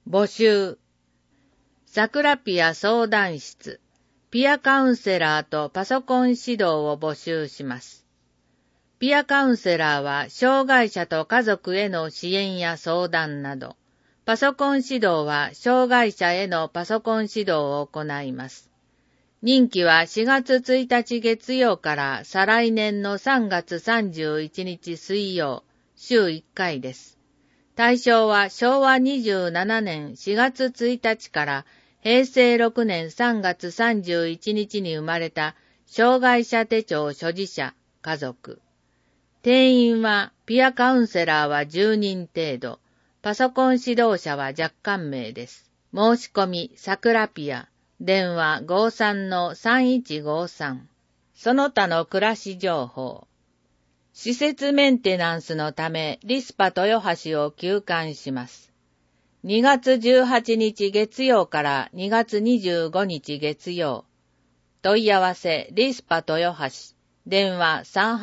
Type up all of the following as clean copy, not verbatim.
募集。さくらピア相談室、ピアカウンセラーとパソコン指導を募集します。ピアカウンセラーは障害者と家族への支援や相談など、パソコン指導は障害者へのパソコン指導を行います。任期は4月1日月曜から再来年の3月31日水曜、週1回です。対象は昭和27年4月1日から平成6年3月31日に生まれた障害者手帳所持者、家族。定員はピアカウンセラーは10人程度、パソコン指導者は若干名です。申し込み、さくらピア、電話 53-3153。その他の暮らし情報。施設メンテナンスのためリスパ豊橋を休館します。2月18日月曜から2月25日月曜。問い合わせリスパ豊橋。電話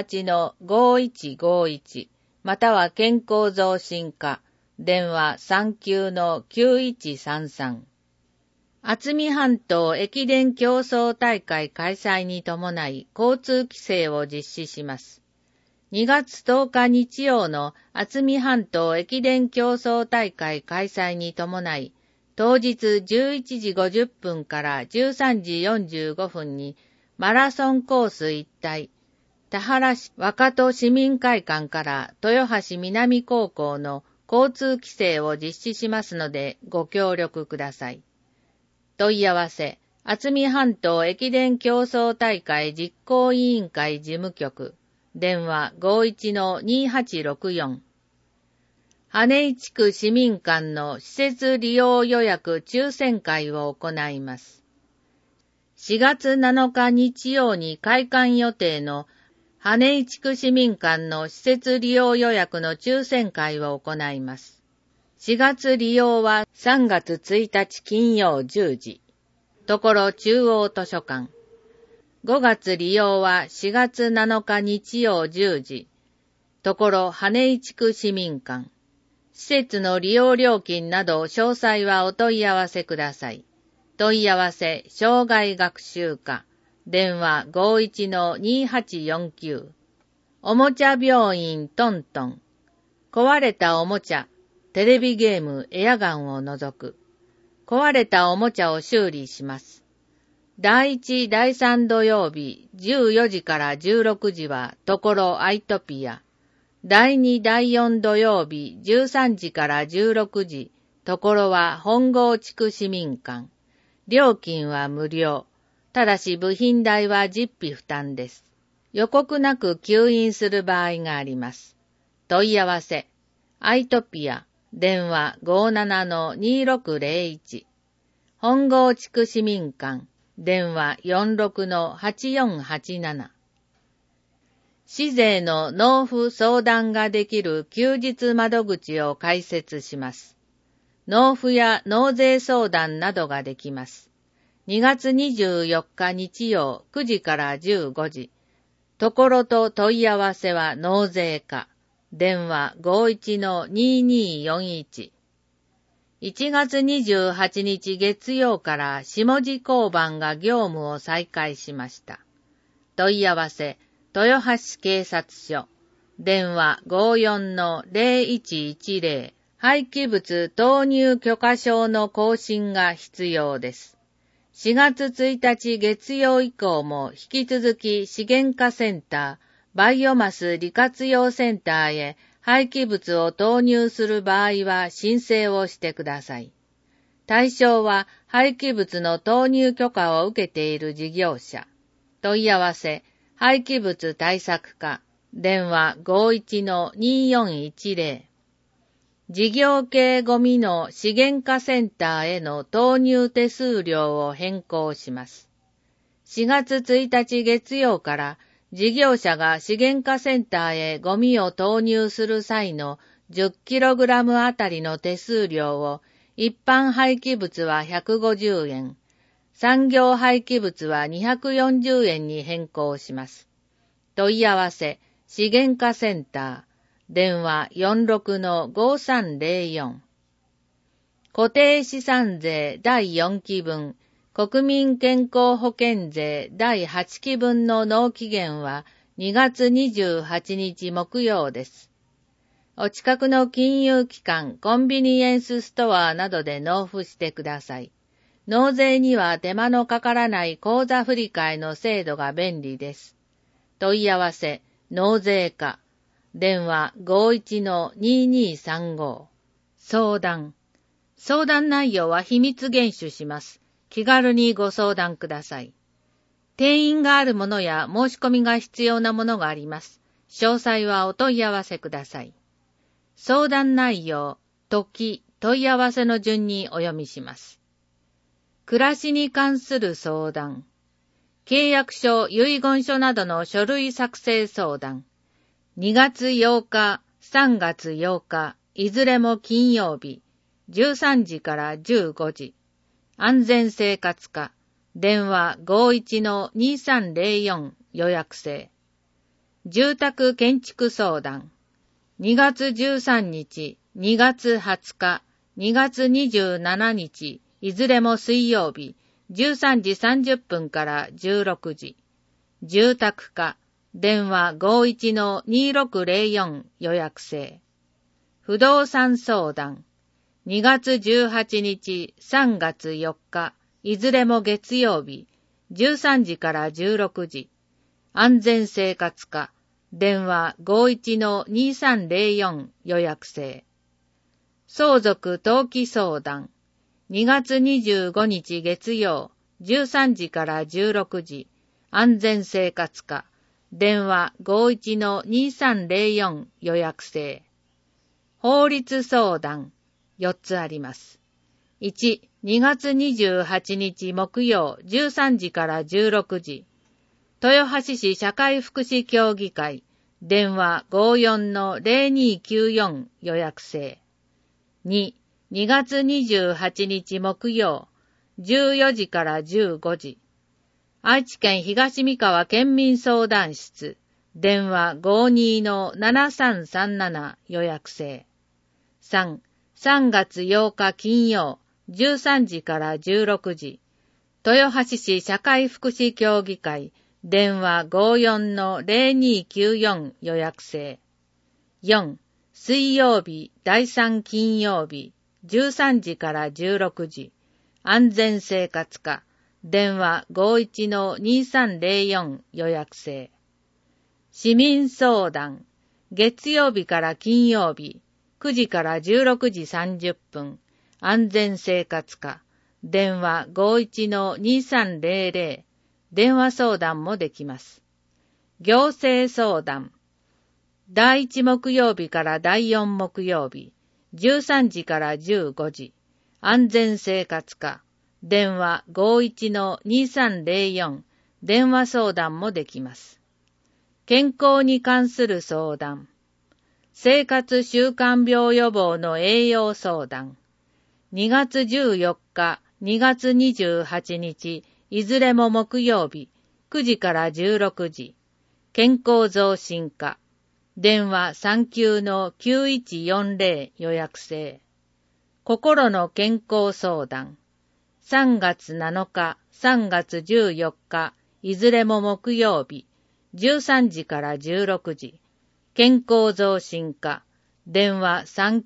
38-5151 または健康増進課電話 39-9133。渥美半島駅伝競争大会開催に伴い交通規制を実施します。2月10日日曜の渥美半島駅伝競争大会開催に伴い、当日11時50分から13時45分にマラソンコース一帯、田原市若戸市民会館から豊橋南高校の交通規制を実施しますのでご協力ください。問い合わせ、渥美半島駅伝競争大会実行委員会事務局、電話 51-2864。羽井地区市民館の施設利用予約抽選会を行います。4月7日日曜に開館予定の羽井地区市民館の施設利用予約の抽選会を行います。4月利用は3月1日金曜10時。ところ中央図書館。5月利用は4月7日日曜10時。ところ羽井地区市民館。施設の利用料金など詳細はお問い合わせください。問い合わせ、障害学習課。電話 51-2849。おもちゃ病院トントン。壊れたおもちゃ、テレビゲーム、エアガンを除く。壊れたおもちゃを修理します。第1、第3土曜日、14時から16時は、ところアイトピア。第2、第4土曜日、13時から16時、ところは本郷地区市民館。料金は無料。ただし部品代は実費負担です。予告なく休院する場合があります。問い合わせ。アイトピア。電話 57-2601。本郷地区市民館。電話 46-8487。市税の納付相談ができる休日窓口を開設します。納付や納税相談などができます。2月24日日曜9時から15時。ところと問い合わせは納税課。電話 51-2241。1月28日月曜から下地交番が業務を再開しました。問い合わせ、豊橋警察署。電話 54-0110。廃棄物投入許可証の更新が必要です。4月1日月曜以降も引き続き資源化センター、バイオマス利活用センターへ廃棄物を投入する場合は申請をしてください。対象は廃棄物の投入許可を受けている事業者。問い合わせ、廃棄物対策課。電話 51-2410。事業系ゴミの資源化センターへの投入手数料を変更します。4月1日月曜から事業者が資源化センターへゴミを投入する際の 10kg あたりの手数料を一般廃棄物は150円、産業廃棄物は240円に変更します。問い合わせ、資源化センター、電話 46-5304。 固定資産税第4期分、国民健康保険税第8期分の納期限は2月28日木曜です。お近くの金融機関、コンビニエンスストアなどで納付してください。納税には手間のかからない口座振替の制度が便利です。問い合わせ、納税課。電話 51-2235。相談内容は秘密厳守します。気軽にご相談ください。定員があるものや申し込みが必要なものがあります。詳細はお問い合わせください。相談内容、問い合わせの順にお読みします。暮らしに関する相談。契約書、遺言書などの書類作成相談。2月8日、3月8日、いずれも金曜日、13時から15時。安全生活課。電話 51-2304 予約制。住宅建築相談。2月13日、2月20日、2月27日、いずれも水曜日、13時30分から16時。住宅課。電話 51-2604 予約制。不動産相談。2月18日、3月4日、いずれも月曜日、13時から16時。安全生活課。電話 51-2304 予約制。相続登記相談。2月25日月曜、13時から16時。安全生活課。電話 51-2304 予約制。法律相談。4つあります。1、2月28日木曜、13時から16時。豊橋市社会福祉協議会。電話 54-0294 予約制。2、2月28日木曜、14時から15時。愛知県東三河県民相談室。電話 52-7337 予約制。3、3月8日金曜、13時から16時。豊橋市社会福祉協議会。電話 54-0294 予約制。4、水曜日、第3金曜日、13時から16時。安全生活課。電話 51-2304 予約制。市民相談。月曜日から金曜日、9時から16時30分。安全生活課。電話 51-2300。電話相談もできます。行政相談。第1木曜日から第4木曜日、13時から15時。安全生活課。電話 51-2304。電話相談もできます。健康に関する相談。生活習慣病予防の栄養相談。2月14日、2月28日、いずれも木曜日、9時から16時。健康増進課。電話 39-9140 予約制。心の健康相談。3月7日、3月14日、いずれも木曜日、13時から16時。健康増進課。電話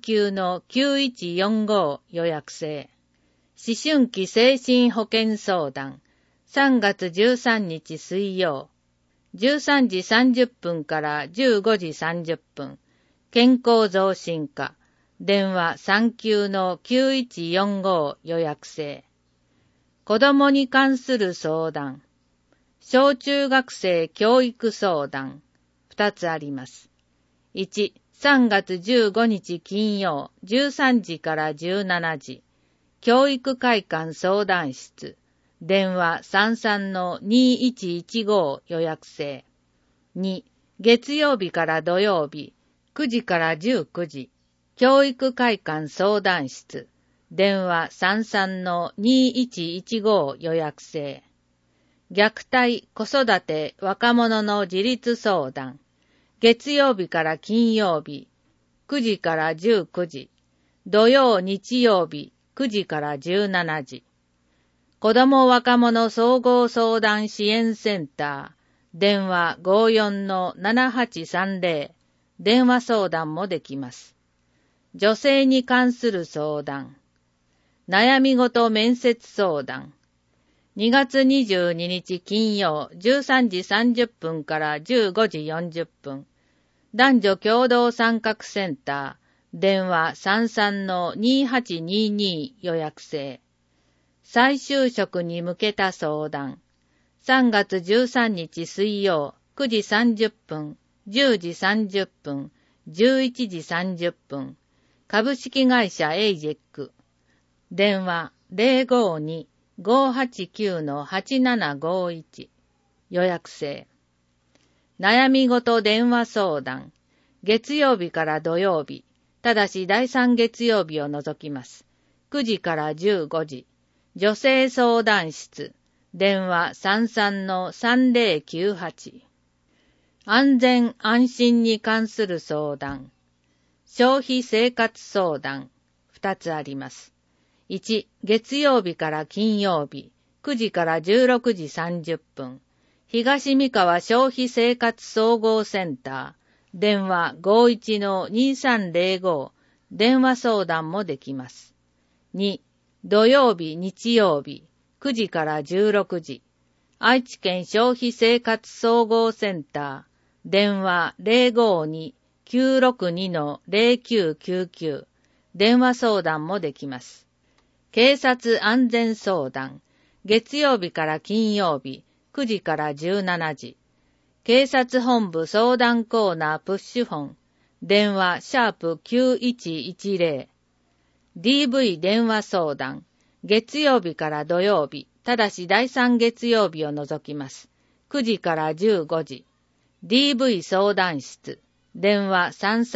39-9145 予約制。思春期精神保健相談。3月13日水曜。13時30分から15時30分。健康増進課。電話 39-9145 予約制。子供に関する相談。小中学生教育相談。2つあります。1、3月15日金曜、13時から17時。教育会館相談室。電話 33-2115 予約制。2、月曜日から土曜日、9時から19時。教育会館相談室。電話 33-2115 予約制。虐待、子育て、若者の自立相談。月曜日から金曜日、9時から19時。土曜、日曜日、 9時から17時。子ども若者総合相談支援センター、電話 54-7830、電話相談もできます。女性に関する相談、悩み事面接相談、2月22日金曜13時30分から15時40分、男女共同参画センター、電話 33-2822 予約制。再就職に向けた相談。3月13日水曜9時30分、10時30分、11時30分。株式会社エイジェック。電話 052-589-8751。予約制。悩み事電話相談。月曜日から土曜日。ただし第3月曜日を除きます。9時から15時。女性相談室。電話 33-3098。安全安心に関する相談。消費生活相談。2つあります。1、月曜日から金曜日。9時から16時30分。東三河消費生活総合センター。電話 51-2305。電話相談もできます。2、土曜日、日曜日。9時から16時。愛知県消費生活総合センター。電話 052-962-0999。電話相談もできます。警察安全相談。月曜日から金曜日。9時から17時。警察本部相談コーナープッシュフォン。電話#9110。DV 電話相談。月曜日から土曜日。ただし第3月曜日を除きます。9時から15時。DV 相談室。電話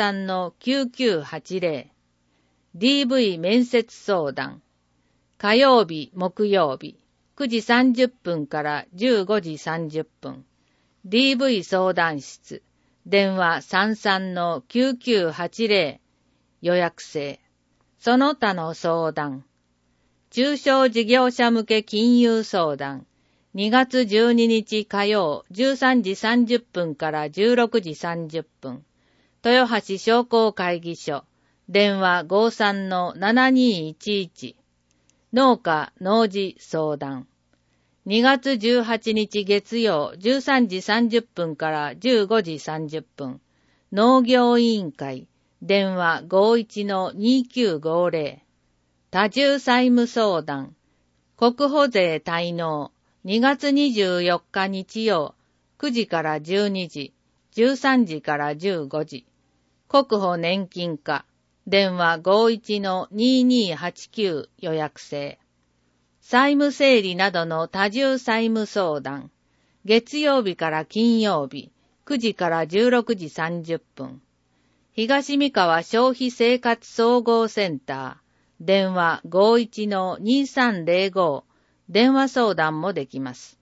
33-9980。DV 面接相談。火曜日、木曜日。9時30分から15時30分。DV 相談室。電話 33-9980。予約制。その他の相談。中小事業者向け金融相談。2月12日火曜13時30分から16時30分。豊橋商工会議所。電話 53-7211。農家農事相談。2月18日月曜13時30分から15時30分。農業委員会。電話 51-2950。多重債務相談。国保税滞納。2月24日日曜。9時から12時。13時から15時。国保年金課。電話 51-2289 予約制。債務整理などの多重債務相談。月曜日から金曜日。9時から16時30分。東三河消費生活総合センター。電話 51-2305。電話相談もできます。